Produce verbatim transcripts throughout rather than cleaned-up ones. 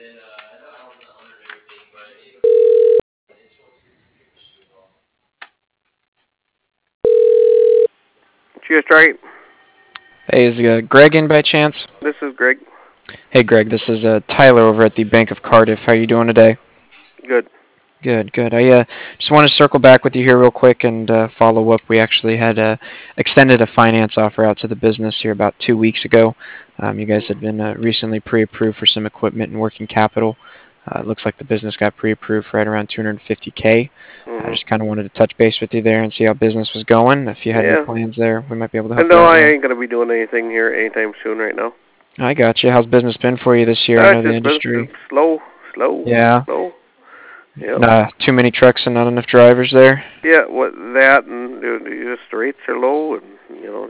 Just right. Hey, is uh, Greg in by chance? This is Greg. Hey, Greg, this is uh, Tyler over at the Bank of Cardiff. How you doing today? Good. Good, good. I uh, just want to circle back with you here real quick and uh, follow up. We actually had uh, extended a finance offer out to the business here about two weeks ago. Um, you guys had been uh, recently pre-approved for some equipment and working capital. Uh, it looks like the business got pre-approved for right around two hundred fifty K. I Mhm. just kind of wanted to touch base with you there and see how business was going. If you had any Yeah. plans there, we might be able to And help you no, out I there. ain't gonna be doing anything here anytime soon right now. I got you. How's business been for you this year? I Uh, it's know the just been s- industry. slow, slow, Yeah. slow. Yep. Nah, too many trucks and not enough drivers there. Yeah. What that and uh, just the rates are low, and you know,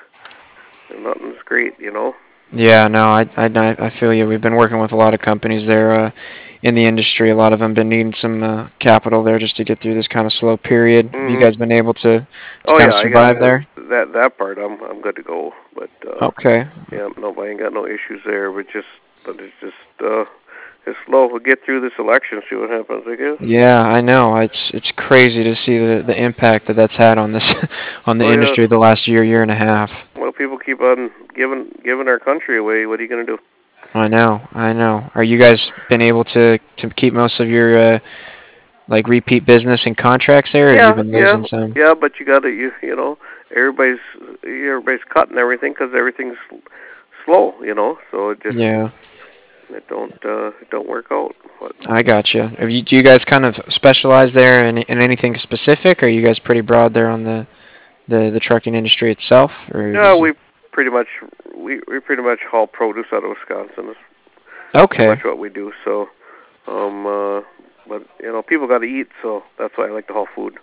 just nothing's great. You know. Yeah, no, I, I, I feel you. We've been working with a lot of companies there uh, in the industry. A lot of them been needing some uh, capital there just to get through this kind of slow period. Have you Mhm. guys been able to to Oh kind yeah, of I got survive uh, there? that that part. I'm I'm good to go. But uh, Okay. yeah, no, I ain't got no issues there. But just, but it's just uh, it's slow. We'll get through this election, see what happens. I guess. Yeah, I know. It's it's crazy to see the the impact that that's had on this on the Oh yeah. industry the last year, year and a half. Well, people keep on giving giving our country away. What are you gonna do? I know, I know. Are you guys been able to to keep most of your uh, like repeat business and contracts there, or have you Yeah, been yeah, losing some? yeah. But you gotta, you you know, everybody's everybody's cutting everything because everything's slow. You know, so it just Yeah. it don't uh, it don't work out. But I gotcha. Have you, do you guys kind of specialize there in, in anything specific? Or are you guys pretty broad there on the, the, the trucking industry itself? Or yeah, is it, we pretty much we we pretty much haul produce out of Wisconsin. Is pretty okay. much what we do. So, um, uh, but you know, people got to eat, so that's why I like to haul food.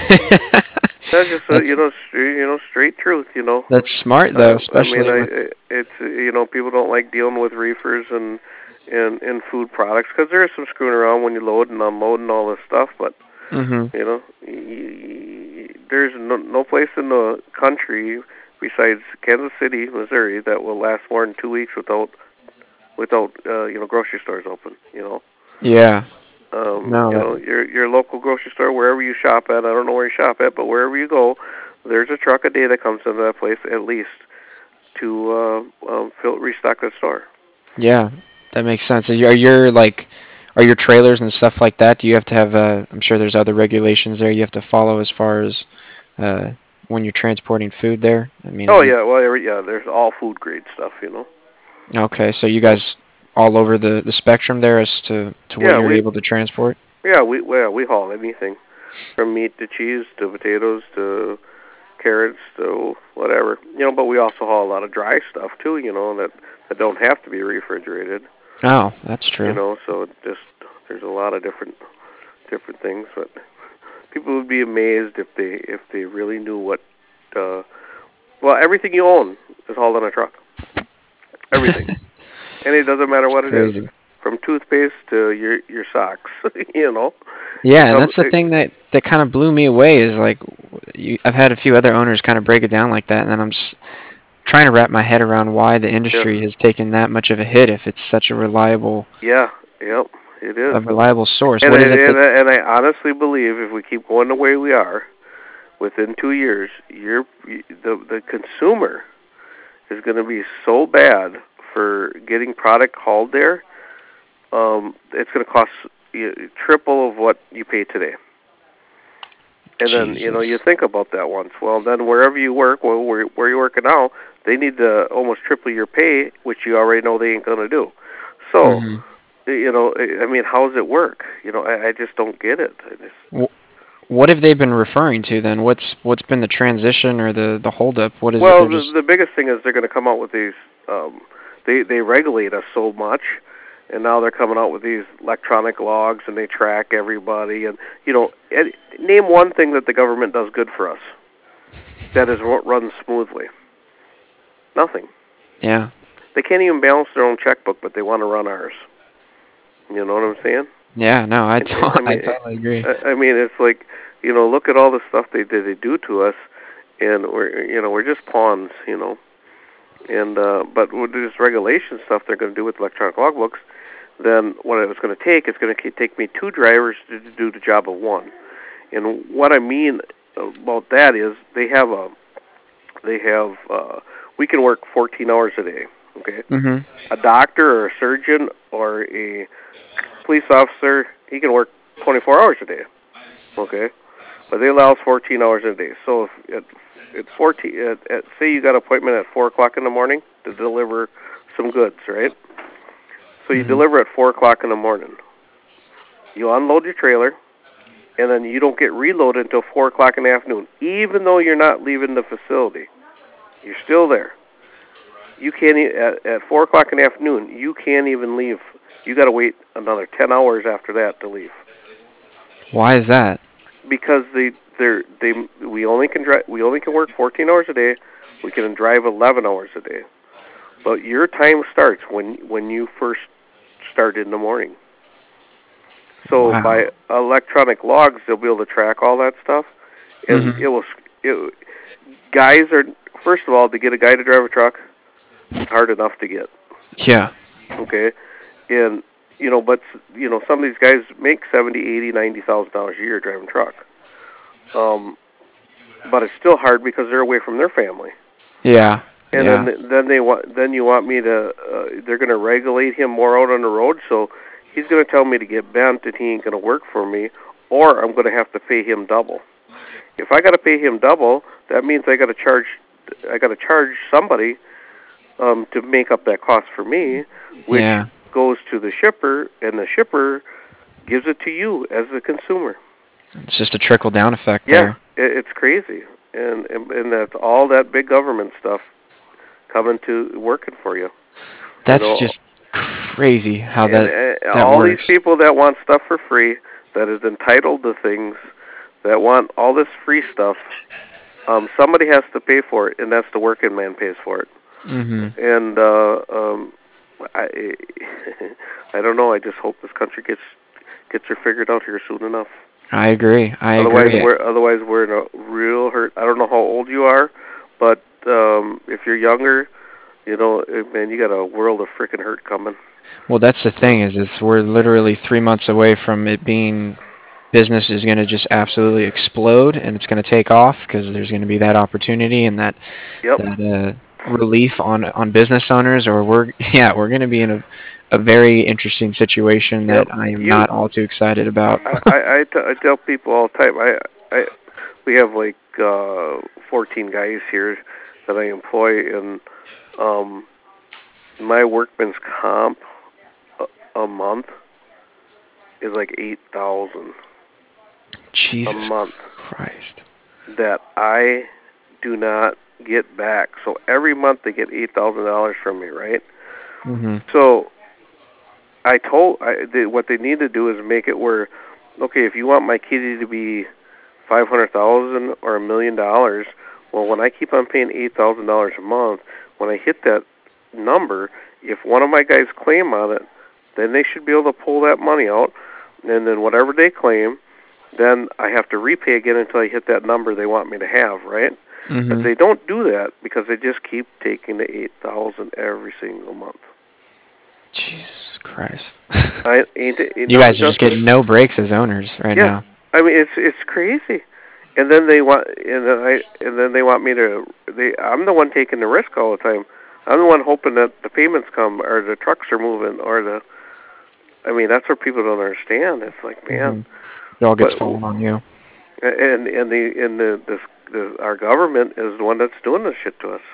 That's just uh, that's you know, straight, you know, straight truth. You know. that's smart though, Uh, I mean, especially I with it's you know people don't like dealing with reefers and and and food products because there is some screwing around when you load and unload and all this stuff. But mhm. you know, y- there's no, no place in the country besides Kansas City, Missouri, that will last more than two weeks without without uh, you know grocery stores open. You know. Yeah. Um, No, you that know, your your local grocery store, wherever you shop at, I don't know where you shop at, but wherever you go, there's a truck a day that comes into that place at least to uh, um, fill, restock the store. yeah. That makes sense. Are, you, are your like are your trailers and stuff like that? Do you have to have uh I'm sure there's other regulations there you have to follow as far as uh when you're transporting food there? I mean, Oh is it yeah, well every, yeah, there's all food grade stuff, you know. okay, so you So guys all over the, the spectrum there as to, to what yeah, you're we able to transport? yeah we well, we haul anything from meat to cheese to potatoes to carrots to whatever, you know. But we also haul a lot of dry stuff too, you know, that that don't have to be refrigerated, Oh, that's you true. know. So it just there's a lot of different different things, but people would be amazed if they if they really knew what. Uh, well, everything you own is hauled on a truck. Everything. And it doesn't matter It's what it is, crazy. from toothpaste to your your socks. you know, it Yeah, and comes. that's the It, thing that, that kind of blew me away is like you, I've had a few other owners kind of break it down like that, and then I'm just trying to wrap my head around why the yeah, industry has taken that much of a hit if it's such a reliable yeah, yep, it is. a reliable source. And What I, is it and that? I, and I honestly believe if we keep going the way we are, within two years, you're the the consumer is going to be so bad for getting product hauled there. Um, it's going to cost you triple of what you pay today. And then, you know, you Jesus. think about that once. Well, then wherever you work, well, where, where you're working now, they need to almost triple your pay, which you already know they ain't going to do. So, Mhm. you know, I mean, how does it work? You know, I, I just don't get it. I just, Wh- What have they been referring to then? What's what's been the transition or the the holdup? What is it? well, They're the, just the biggest thing is they're going to come out with these, um, they, they regulate us so much, and now they're coming out with these electronic logs, and they track everybody. And, you know, ed- name one thing that the government does good for us that is ru- runs smoothly. Nothing. yeah. They can't even balance their own checkbook, but they want to run ours. You know what I'm saying? Yeah, no, I, And, and, to- I I mean, totally agree. I, I mean, it's like, you know, look at all the stuff they they, they do to us, and we're you know we're just pawns, you know. And uh, but with this regulation stuff they're going to do with electronic logbooks, then what it was going to take, it's going to take me two drivers to do the job of one. And what I mean about that is they have a, they have, uh, we can work fourteen hours a day, okay? Mm-hmm. A doctor or a surgeon or a police officer, he can work twenty-four hours a day, okay? But they allow us fourteen hours a day. So if at, at fourteen, at, at, say you got an appointment at four o'clock in the morning to deliver some goods, right? So you mm-hmm. deliver at four o'clock in the morning. You unload your trailer, and then you don't get reloaded until four o'clock in the afternoon, even though you're not leaving the facility. You're still there. You can't at, at four o'clock in the afternoon. You can't even leave. You got to wait another ten hours after that to leave. Why is that? Because they they they we only can drive. We only can work fourteen hours a day. We can drive eleven hours a day. But your time starts when when you first start in the morning. So wow. by electronic logs, they'll be able to track all that stuff, and mm-hmm. it will. It, guys are first of all to get a guy to drive a truck. It's hard enough to get. Yeah. Okay, and you know, but you know, some of these guys make seventy, eighty, ninety thousand dollars a year driving truck. Um, but it's still hard because they're away from their family. Yeah. And yeah. then then they want then you want me to uh, they're going to regulate him more out on the road, so he's going to tell me to get bent and he ain't going to work for me, or I'm going to have to pay him double. If I got to pay him double, that means I got to charge I got to charge somebody um, to make up that cost for me, which yeah. goes to the shipper, and the shipper gives it to you as the consumer. It's just a trickle down effect. Yeah, there. It, it's crazy, and, and and that's all that big government stuff coming to working for you. That's you know? just crazy how and, that, and that all works. these people that want stuff for free, that is entitled to things, that want all this free stuff. Um, somebody has to pay for it, and that's the working man pays for it. Mm-hmm. And uh, um, I, I don't know. I just hope this country gets gets her figured out here soon enough. I agree. I otherwise, agree. We're, otherwise, we're in a real hurt. I don't know how old you are, but um, if you're younger, you know, man, you got a world of freaking hurt coming. Well, that's the thing is, is we're literally three months away from it being business is going to just absolutely explode, and it's going to take off because there's going to be that opportunity and that yep. that uh, relief on on business owners, or we're yeah we're going to be in a a very interesting situation that yep. I am you, not all too excited about. I, I, I, t- I tell people all the time. I, I we have like uh, fourteen guys here that I employ, and um, my workman's comp a, a month is like eight thousand. Jesus a month Christ. That I do not get back. So every month they get eight thousand dollars from me, right? Mm-hmm. So I told I, they, what they need to do is make it where, okay, if you want my kitty to be five hundred thousand or a million dollars, well, when I keep on paying eight thousand dollars a month, when I hit that number, if one of my guys claim on it, then they should be able to pull that money out, and then whatever they claim, then I have to repay again until I hit that number they want me to have, right? Mm-hmm. But they don't do that because they just keep taking the eight thousand every single month. Jesus Christ! I ain't it, you guys are just getting no breaks as owners right yeah. now. I mean, it's it's crazy. And then they want, and then I, and then they want me to. They, I'm the one taking the risk all the time. I'm the one hoping that the payments come, or the trucks are moving, or the. I mean, that's what people don't understand. It's like, man. Mm-hmm. It all gets but, falling on you. And and the and the, the the our government is the one that's doing this shit to us.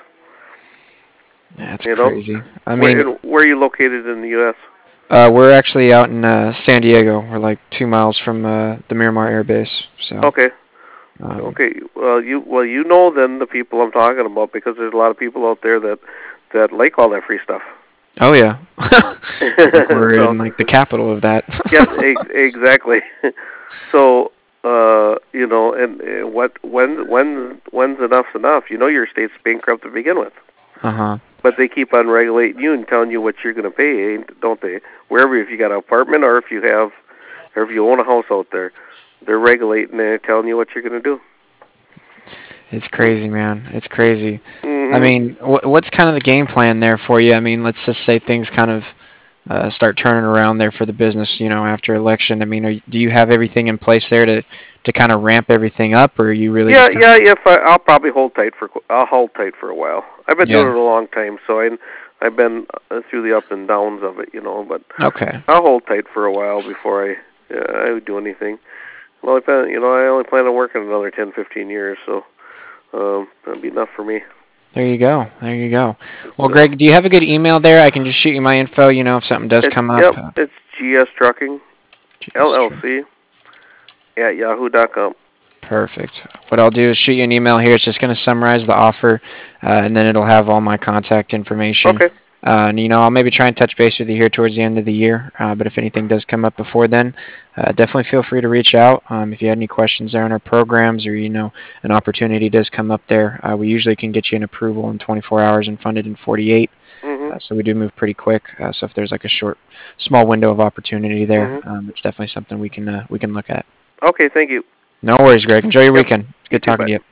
Yeah, that's you crazy. Know? I mean, where, where are you located in the U S? Uh, we're actually out in uh, San Diego. We're like two miles from uh, the Miramar Air Base. So. Okay. Um, okay. Well, you well you know then the people I'm talking about, because there's a lot of people out there that that like all that free stuff. Oh yeah. We're so, in like the capital of that. Yes, ex- exactly. So. Uh, you know, and uh, what when when when's enough's enough? You know, your state's bankrupt to begin with. Uh huh. But they keep on regulating you and telling you what you're going to pay, don't they? Wherever, if you got an apartment or if you have, or if you own a house out there, they're regulating and they're telling you what you're going to do. It's crazy, man. It's crazy. Mm-hmm. I mean, wh- what's kind of the game plan there for you? I mean, let's just say things kind of uh, start turning around there for the business, you know, after election? I mean, are, do you have everything in place there to to kind of ramp everything up, or are you really? Yeah, just yeah. If I, I'll probably hold tight for I'll hold tight for a while. I've been yeah. doing it a long time, so I I've been uh, through the ups and downs of it, you know. But Okay. I'll hold tight for a while before I uh, I do anything. Well, I plan, you know, I only plan on working another ten, fifteen years, so um, that'll be enough for me. There you go. There you go. Well, So, Greg, do you have a good email there? I can just shoot you my info. You know, if something does it's come up. yep, Uh, it's G S Trucking L L C at yahoo dot com. Perfect. What I'll do is shoot you an email here. It's just going to summarize the offer, uh, and then it'll have all my contact information. Okay. Uh, and, you know, I'll maybe try and touch base with you here towards the end of the year. Uh, but if anything does come up before then, uh, definitely feel free to reach out. Um, if you had any questions there on our programs, or, you know, an opportunity does come up there, uh, we usually can get you an approval in twenty-four hours and funded in forty-eight. Mhm. Uh, so we do move pretty quick. Uh, so if there's like a short, small window of opportunity there, Mhm. um, it's definitely something we can uh, we can look at. Okay. Thank you. No worries, Greg. Enjoy your Yep. weekend. You Good too. talking Bye. to you.